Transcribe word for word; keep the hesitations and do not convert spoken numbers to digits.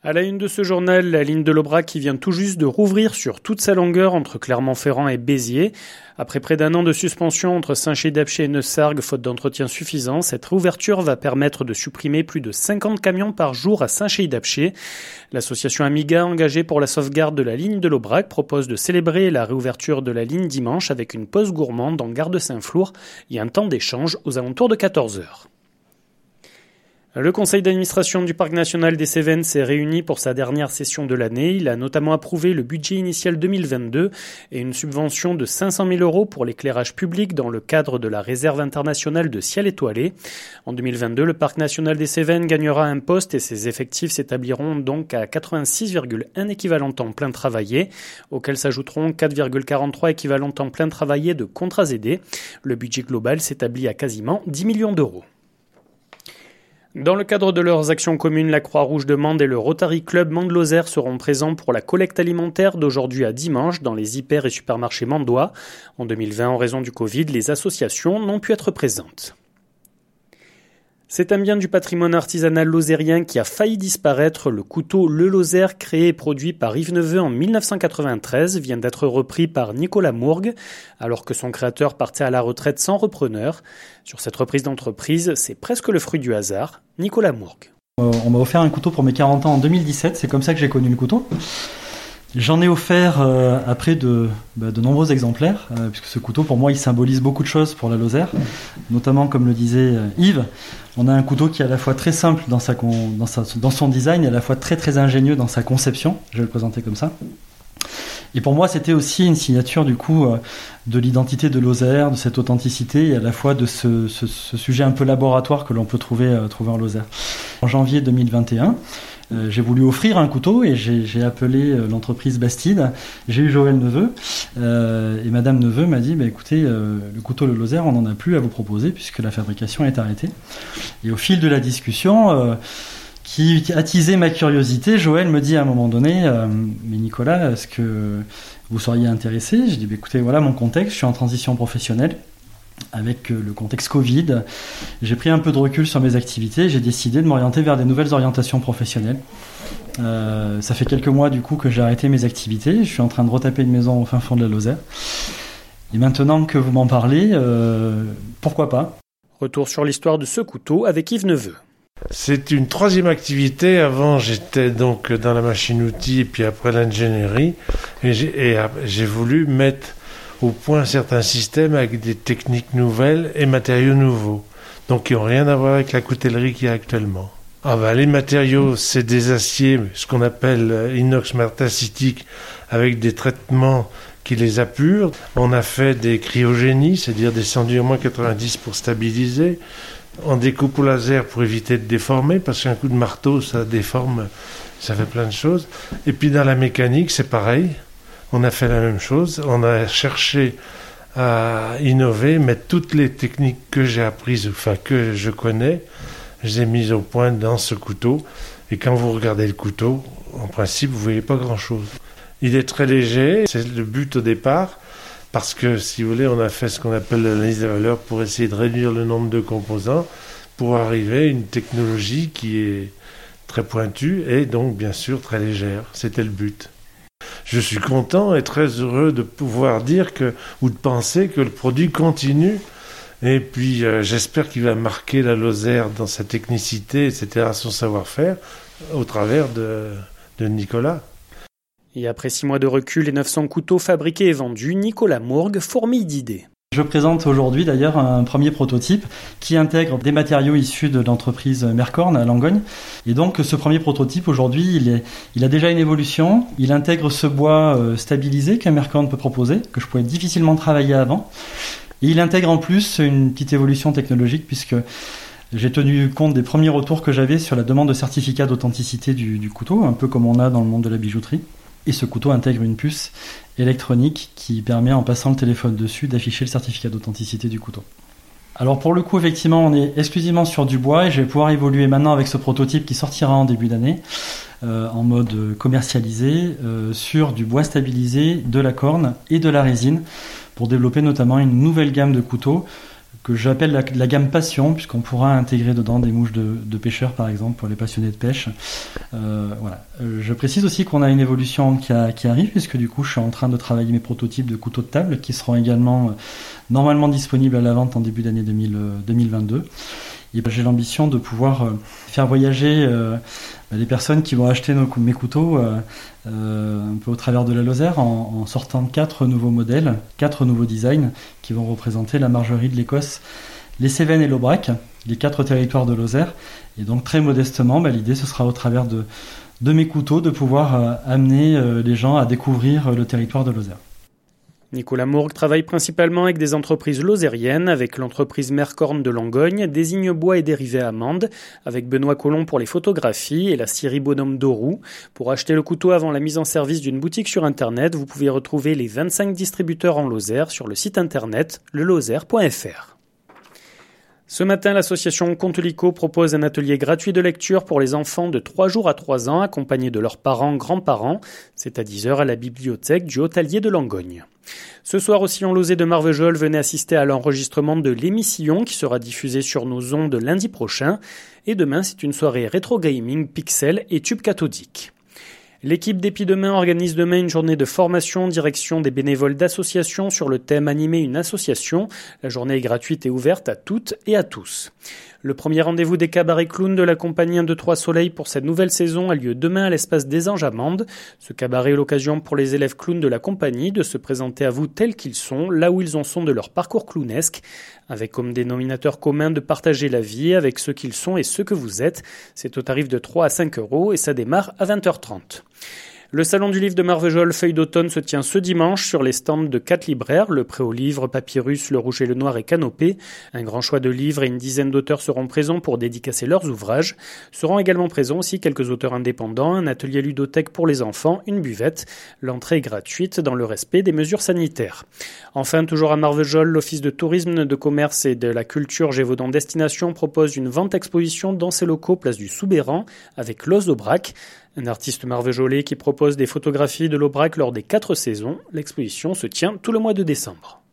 À la une de ce journal, la ligne de l'Aubrac qui vient tout juste de rouvrir sur toute sa longueur entre Clermont-Ferrand et Béziers. Après près d'un an de suspension entre Saint-Chély-d'Apcher et Neussargues, faute d'entretien suffisant, cette réouverture va permettre de supprimer plus de cinquante camions par jour à Saint-Chély-d'Apcher. L'association Amiga, engagée pour la sauvegarde de la ligne de l'Aubrac, propose de célébrer la réouverture de la ligne dimanche avec une pause gourmande en gare de Saint-Flour et un temps d'échange aux alentours de quatorze heures. Le conseil d'administration du Parc national des Cévennes s'est réuni pour sa dernière session de l'année. Il a notamment approuvé le budget initial deux mille vingt-deux et une subvention de cinq cent mille euros pour l'éclairage public dans le cadre de la réserve internationale de ciel étoilé. En deux mille vingt-deux, le Parc national des Cévennes gagnera un poste et ses effectifs s'établiront donc à quatre-vingt-six virgule un équivalents temps plein travaillés, auxquels s'ajouteront quatre virgule quarante-trois équivalents temps plein travaillés de contrats aidés. Le budget global s'établit à quasiment dix millions d'euros. Dans le cadre de leurs actions communes, la Croix-Rouge de Mende et le Rotary Club Mende-Lozère seront présents pour la collecte alimentaire d'aujourd'hui à dimanche dans les hyper et supermarchés mendois. En deux mille vingt, en raison du Covid, les associations n'ont pu être présentes. C'est un bien du patrimoine artisanal lozérien qui a failli disparaître. Le couteau Le Lozère, créé et produit par Yves Neveu en dix-neuf cent quatre-vingt-treize, vient d'être repris par Nicolas Mourgue, alors que son créateur partait à la retraite sans repreneur. Sur cette reprise d'entreprise, c'est presque le fruit du hasard. Nicolas Mourgue. Euh, on m'a offert un couteau pour mes quarante ans en deux mille dix-sept, c'est comme ça que j'ai connu le couteau. J'en ai offert euh, après de, bah, de nombreux exemplaires, euh, puisque ce couteau, pour moi, il symbolise beaucoup de choses pour la Lozère, notamment, comme le disait euh, Yves, on a un couteau qui est à la fois très simple dans, sa con, dans, sa, dans son design et à la fois très très ingénieux dans sa conception, je vais le présenter comme ça. Et pour moi, c'était aussi une signature du coup euh, de l'identité de Lozère, de cette authenticité et à la fois de ce, ce, ce sujet un peu laboratoire que l'on peut trouver, euh, trouver en Lozère. En janvier deux mille vingt et un, Euh, j'ai voulu offrir un couteau et j'ai, j'ai appelé euh, l'entreprise Bastide. J'ai eu Joël Neveu euh, et Madame Neveu m'a dit bah, écoutez, euh, le couteau Le Lozère, on n'en a plus à vous proposer puisque la fabrication est arrêtée. Et au fil de la discussion euh, qui, qui attisait ma curiosité, Joël me dit à un moment donné euh, mais Nicolas, est-ce que vous seriez intéressé? Je dis bah, écoutez, voilà mon contexte, je suis en transition professionnelle. Avec le contexte Covid, j'ai pris un peu de recul sur mes activités, j'ai décidé de m'orienter vers des nouvelles orientations professionnelles. Euh, ça fait quelques mois du coup que j'ai arrêté mes activités, je suis en train de retaper une maison au fin fond de la Lozère. Et maintenant que vous m'en parlez, euh, pourquoi pas? Retour sur l'histoire de ce couteau avec Yves Neveu. C'est une troisième activité. Avant, j'étais donc dans la machine-outil et puis après l'ingénierie. Et j'ai, et j'ai voulu mettre au point certains systèmes avec des techniques nouvelles et matériaux nouveaux, donc qui n'ont rien à voir avec la coutellerie qu'il y a actuellement. Ah ben, les matériaux, c'est des aciers, ce qu'on appelle inox métacitique, avec des traitements qui les apurent. On a fait des cryogénies, c'est-à-dire descendu à moins quatre-vingt-dix pour stabiliser. On découpe au laser pour éviter de déformer, parce qu'un coup de marteau, ça déforme, ça fait plein de choses. Et puis dans la mécanique, c'est pareil. On a fait la même chose, on a cherché à innover, mettre toutes les techniques que j'ai apprises, enfin que je connais, je les ai mises au point dans ce couteau. Et quand vous regardez le couteau, en principe, vous ne voyez pas grand-chose. Il est très léger, c'est le but au départ, parce que si vous voulez, on a fait ce qu'on appelle l'analyse de valeur pour essayer de réduire le nombre de composants, pour arriver à une technologie qui est très pointue et donc bien sûr très légère. C'était le but. Je suis content et très heureux de pouvoir dire que, ou de penser que le produit continue. Et puis, euh, j'espère qu'il va marquer la Lozère dans sa technicité, et cetera, son savoir-faire, au travers de, de Nicolas. Et après six mois de recul et neuf cents couteaux fabriqués et vendus, Nicolas Mourgue fourmille d'idées. Je présente aujourd'hui d'ailleurs un premier prototype qui intègre des matériaux issus de l'entreprise Mercorn à Langogne. Et donc ce premier prototype aujourd'hui, il, est, il a déjà une évolution. Il intègre ce bois euh, stabilisé qu'un Mercorn peut proposer, que je pouvais difficilement travailler avant. Et il intègre en plus une petite évolution technologique puisque j'ai tenu compte des premiers retours que j'avais sur la demande de certificat d'authenticité du, du couteau, un peu comme on a dans le monde de la bijouterie. Et ce couteau intègre une puce électronique qui permet, en passant le téléphone dessus, d'afficher le certificat d'authenticité du couteau. Alors pour le coup, effectivement, on est exclusivement sur du bois et je vais pouvoir évoluer maintenant avec ce prototype qui sortira en début d'année euh, en mode commercialisé euh, sur du bois stabilisé, de la corne et de la résine pour développer notamment une nouvelle gamme de couteaux que j'appelle la, la gamme passion, puisqu'on pourra intégrer dedans des mouches de, de pêcheurs, par exemple, pour les passionnés de pêche. Euh, voilà. Je précise aussi qu'on a une évolution qui, a, qui arrive, puisque du coup, je suis en train de travailler mes prototypes de couteaux de table, qui seront également euh, normalement disponibles à la vente en début d'année deux mille vingt-deux. Et ben, j'ai l'ambition de pouvoir euh, faire voyager euh, les personnes qui vont acheter nos, mes couteaux euh, euh, un peu au travers de la Lozère en, en sortant quatre nouveaux modèles, quatre nouveaux designs qui vont représenter la Margerie de l'Écosse, les Cévennes et l'Aubrac, les quatre territoires de Lozère. Et donc très modestement, bah, l'idée ce sera au travers de, de mes couteaux de pouvoir euh, amener euh, les gens à découvrir le territoire de Lozère. Nicolas Mourgue travaille principalement avec des entreprises lozériennes, avec l'entreprise Mercorne de Langogne, Désigne Bois et Dérivés Amandes, avec Benoît Collomb pour les photographies et la scierie Bonhomme d'Auroux. Pour acheter le couteau avant la mise en service d'une boutique sur Internet, vous pouvez retrouver les vingt-cinq distributeurs en Lozère sur le site internet le lozère point f r. Ce matin, l'association Contelico propose un atelier gratuit de lecture pour les enfants de trois jours à trois ans, accompagnés de leurs parents, grands-parents. C'est à dix heures à la bibliothèque du Haut-Allier de Langogne. Ce soir au Sillon Lozé de Marvejols, venez assister à l'enregistrement de l'émission qui sera diffusée sur nos ondes lundi prochain. Et demain, c'est une soirée rétro gaming, pixel et tube cathodique. L'équipe d'Épi Demain organise demain une journée de formation en direction des bénévoles d'associations sur le thème Animer une association. La journée est gratuite et ouverte à toutes et à tous. Le premier rendez-vous des cabarets clowns de la compagnie un deux trois Soleil pour cette nouvelle saison a lieu demain à l'espace des Anges Amandes. Ce cabaret est l'occasion pour les élèves clowns de la compagnie de se présenter à vous tels qu'ils sont, là où ils en sont de leur parcours clownesque, avec comme dénominateur commun de partager la vie avec ceux qu'ils sont et ceux que vous êtes. C'est au tarif de trois à cinq euros et ça démarre à vingt heures trente. Le salon du livre de Marvejols Feuille d'automne se tient ce dimanche sur les stands de quatre libraires, le Pré aux livres, Papyrus, Le Rouge et le Noir et Canopée. Un grand choix de livres et une dizaine d'auteurs seront présents pour dédicacer leurs ouvrages. Seront également présents aussi quelques auteurs indépendants, un atelier ludothèque pour les enfants, une buvette. L'entrée est gratuite dans le respect des mesures sanitaires. Enfin, toujours à Marvejols, l'Office de tourisme, de commerce et de la culture Gévaudan Destination propose une vente-exposition dans ses locaux place du Soubéran avec Los Aubrac. Un artiste marvejolais qui propose des photographies de l'Aubrac lors des quatre saisons. L'exposition se tient tout le mois de décembre.